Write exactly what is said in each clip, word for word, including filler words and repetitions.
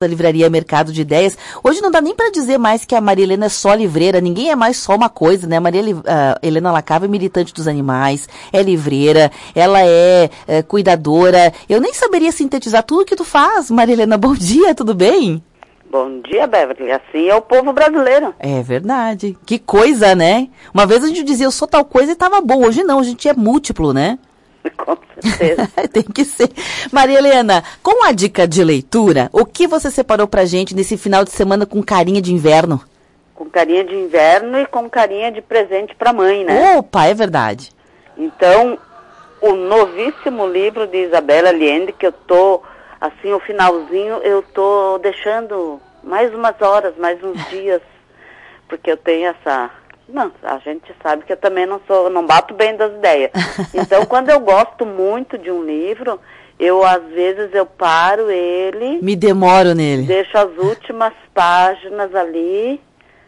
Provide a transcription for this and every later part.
da livraria Mercado de Ideias. Hoje não dá nem para dizer mais que a Maria Helena é só livreira, ninguém é mais só uma coisa, né? A Maria uh, Helena Lacava é militante dos animais, é livreira, ela é, é cuidadora. Eu nem saberia sintetizar tudo que tu faz. Maria Helena, bom dia, tudo bem? Bom dia, Beverly. Assim é o povo brasileiro. É verdade. Que coisa, né? Uma vez a gente dizia, eu sou tal coisa e tava bom. Hoje não, a gente é múltiplo, né? Com certeza. Tem que ser. Maria Helena, com a dica de leitura, o que você separou pra gente nesse final de semana com carinha de inverno? Com carinha de inverno e com carinha de presente pra mãe, né? Opa, é verdade. Então, o novíssimo livro de Isabela Allende, que eu tô, assim, o finalzinho, eu tô deixando mais umas horas, mais uns dias, porque eu tenho essa... Não, a gente sabe que eu também não sou, não bato bem das ideias. Então, quando eu gosto muito de um livro, eu, às vezes, eu paro ele... Me demoro nele. Deixo as últimas páginas ali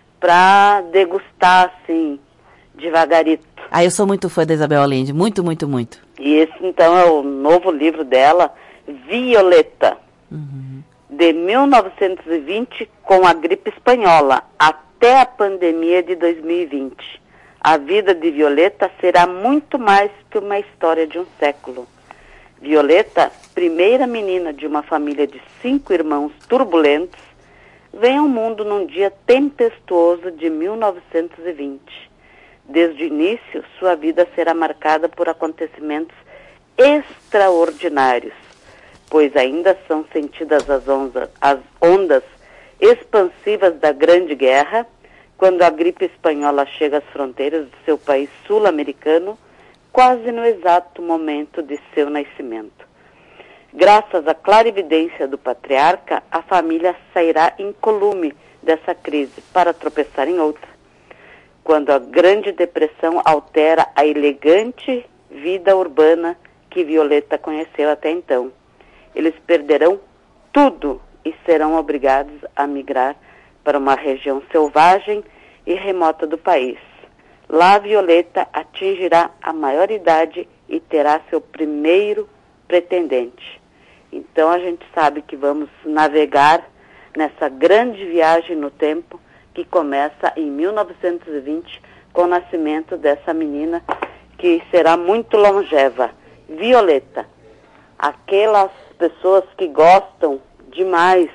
para degustar, assim, devagarito. Ah, eu sou muito fã da Isabela Allende, muito, muito, muito. E esse, então, é o novo livro dela, Violeta, uhum. de mil novecentos e vinte, com a gripe espanhola, até a pandemia de dois mil e vinte. A vida de Violeta será muito mais que uma história de um século. Violeta, primeira menina de uma família de cinco irmãos turbulentos, vem ao mundo num dia tempestuoso de mil novecentos e vinte. Desde o início, sua vida será marcada por acontecimentos extraordinários, pois ainda são sentidas as ondas, as ondas expansivas da Grande Guerra, quando a gripe espanhola chega às fronteiras do seu país sul-americano, quase no exato momento de seu nascimento. Graças à clarividência do patriarca, a família sairá incolume dessa crise para tropeçar em outra, quando a Grande Depressão altera a elegante vida urbana que Violeta conheceu até então. Eles perderão tudo e serão obrigados a migrar para uma região selvagem e remota do país. Lá, Violeta atingirá a maioridade e terá seu primeiro pretendente. Então, a gente sabe que vamos navegar nessa grande viagem no tempo que começa em mil novecentos e vinte com o nascimento dessa menina que será muito longeva. Violeta, aquelas pessoas que gostam demais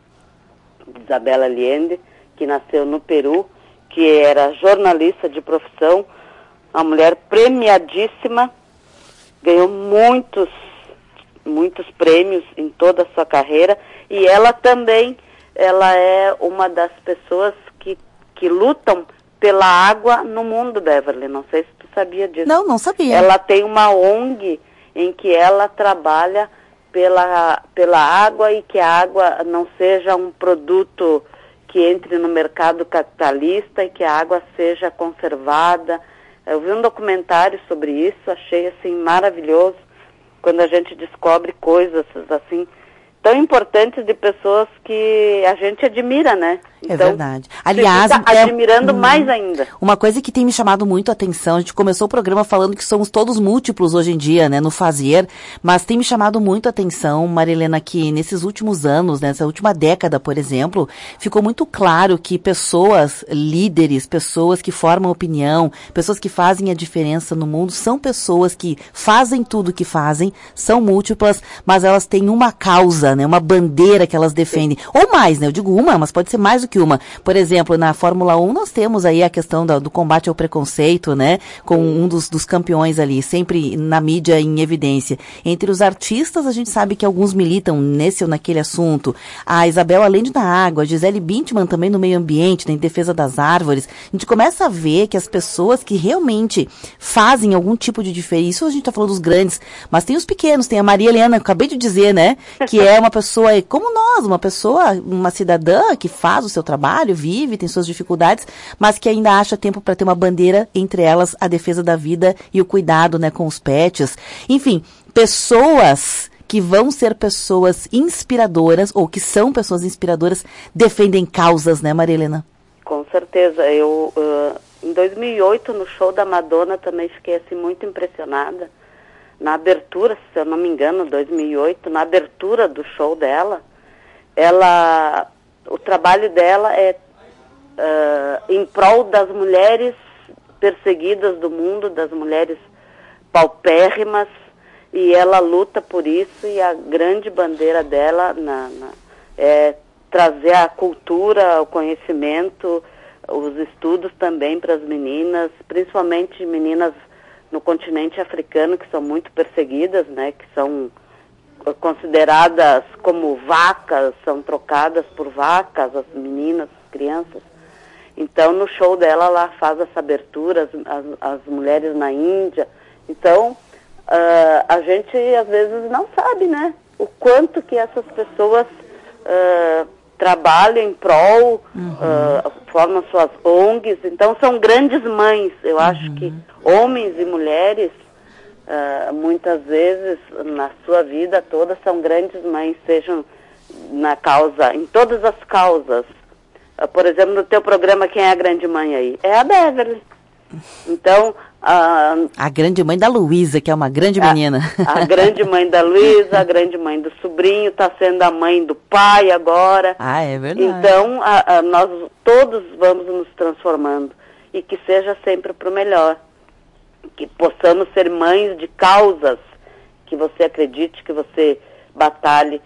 de Isabela Allende, que nasceu no Peru, que era jornalista de profissão, uma mulher premiadíssima, ganhou muitos, muitos prêmios em toda a sua carreira, e ela também, ela é uma das pessoas que, que lutam pela água no mundo, Beverly, não sei se tu sabia disso. Não, não sabia. Ela tem uma O N G em que ela trabalha pela, pela água e que a água não seja um produto que entre no mercado capitalista e que a água seja conservada. Eu vi um documentário sobre isso, achei assim maravilhoso, quando a gente descobre coisas assim tão importantes de pessoas que a gente admira, né? É então, verdade. Aliás, você fica é, admirando hum, mais ainda. Uma coisa que tem me chamado muito a atenção, a gente começou o programa falando que somos todos múltiplos hoje em dia, né, no fazer, mas tem me chamado muito a atenção, Maria Helena, que nesses últimos anos, nessa última década, por exemplo, ficou muito claro que pessoas líderes, pessoas que formam opinião, pessoas que fazem a diferença no mundo, são pessoas que fazem tudo o que fazem, são múltiplas, mas elas têm uma causa, né, uma bandeira que elas defendem. Sim. Ou mais, né, eu digo uma, mas pode ser mais do que uma. Por exemplo, na Fórmula um nós temos aí a questão do, do combate ao preconceito, né? Com um dos, dos campeões ali, sempre na mídia em evidência. Entre os artistas, a gente sabe que alguns militam nesse ou naquele assunto. A Isabela Allende na água, a Gisele Bündchen também no meio ambiente, né, em defesa das árvores. A gente começa a ver que as pessoas que realmente fazem algum tipo de diferença, isso a gente tá falando dos grandes, mas tem os pequenos, tem a Maria Helena, acabei de dizer, né? Que é uma pessoa como nós, uma pessoa, uma cidadã que faz o seu trabalho, vive, tem suas dificuldades, mas que ainda acha tempo para ter uma bandeira, entre elas a defesa da vida e o cuidado, né, com os pets. Enfim, pessoas que vão ser pessoas inspiradoras, ou que são pessoas inspiradoras, defendem causas, né, Maria Helena? Com certeza. Eu, uh, em dois mil e oito, no show da Madonna, também fiquei assim muito impressionada. Na abertura, se eu não me engano, dois mil e oito, na abertura do show dela, ela, o trabalho dela é uh, em prol das mulheres perseguidas do mundo, das mulheres paupérrimas, e ela luta por isso, e a grande bandeira dela na, na, é trazer a cultura, o conhecimento, os estudos também para as meninas, principalmente meninas no continente africano, que são muito perseguidas, né, que são consideradas como vacas, são trocadas por vacas, as meninas, as crianças. Então, no show dela, ela faz essa abertura, as, as mulheres na Índia. Então, Uh, a gente às vezes não sabe, né, o quanto que essas pessoas uh, trabalham em prol, uhum. uh, formam suas O N Gs, então são grandes mães. Eu uhum. acho que homens e mulheres, uh, muitas vezes, na sua vida toda, são grandes mães, sejam na causa, em todas as causas. Uh, por exemplo, no teu programa, quem é a grande mãe aí? É a Beverly. Então, a, a grande mãe da Luísa, que é uma grande a, menina. A grande mãe da Luísa, a grande mãe do sobrinho, está sendo a mãe do pai agora. Ah, é verdade. Então, a, a, nós todos vamos nos transformando, e que seja sempre para o melhor. Que possamos ser mães de causas que você acredite, que você batalhe.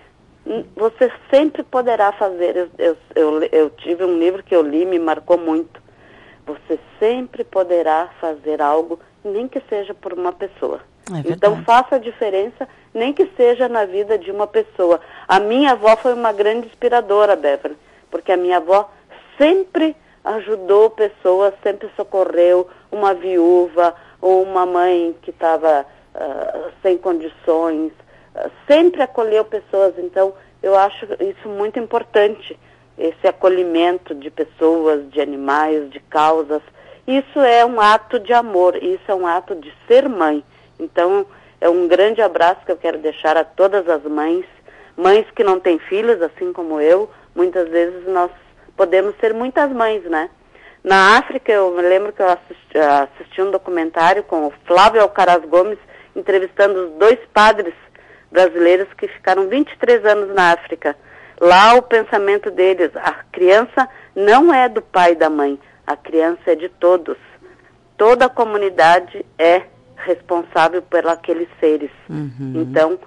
Você sempre poderá fazer. Eu, eu, eu, eu tive um livro que eu li, me marcou muito. Você sempre poderá fazer algo, nem que seja por uma pessoa. É então faça a diferença, nem que seja na vida de uma pessoa. A minha avó foi uma grande inspiradora, Beverly, porque a minha avó sempre ajudou pessoas, sempre socorreu uma viúva ou uma mãe que estava uh, sem condições, uh, sempre acolheu pessoas. Então eu acho isso muito importante. Esse acolhimento de pessoas, de animais, de causas, isso é um ato de amor, isso é um ato de ser mãe. Então, é um grande abraço que eu quero deixar a todas as mães, mães que não têm filhos, assim como eu. Muitas vezes nós podemos ser muitas mães, né? Na África, eu me lembro que eu assisti, assisti um documentário com o Flávio Alcaraz Gomes, entrevistando os dois padres brasileiros que ficaram vinte e três anos na África. Lá o pensamento deles, a criança não é do pai e da mãe, a criança é de todos. Toda a comunidade é responsável por aqueles seres. Uhum. Então,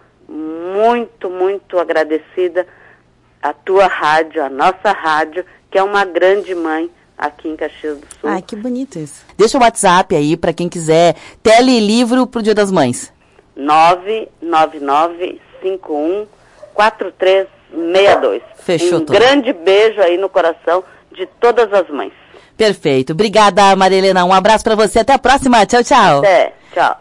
muito, muito agradecida à tua rádio, à nossa rádio, que é uma grande mãe aqui em Caxias do Sul. Ai, que bonito isso. Deixa o WhatsApp aí para quem quiser telelivro pro Dia das Mães. nove nove nove cinco um quatro três seis dois. Fechou um tudo. Grande beijo aí no coração de todas as mães. Perfeito. Obrigada, Maria Helena. Um abraço para você. Até a próxima. Tchau, tchau. Até. Tchau.